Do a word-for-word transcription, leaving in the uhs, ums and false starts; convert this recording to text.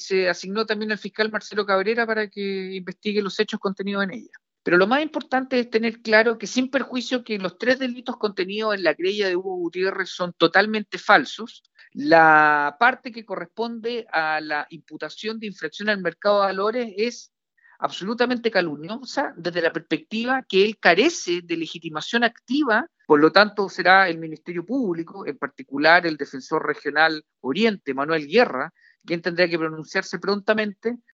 se asignó también al fiscal Marcelo Cabrera para que investigue los hechos contenidos en ella. Pero lo más importante es tener claro que, sin perjuicio que los tres delitos contenidos en la querella de Hugo Gutiérrez son totalmente falsos, la parte que corresponde a la imputación de infracción al mercado de valores es absolutamente calumniosa desde la perspectiva que él carece de legitimación activa. Por lo tanto, será el Ministerio Público, en particular el Defensor Regional Oriente, Manuel Guerra, quien tendrá que pronunciarse prontamente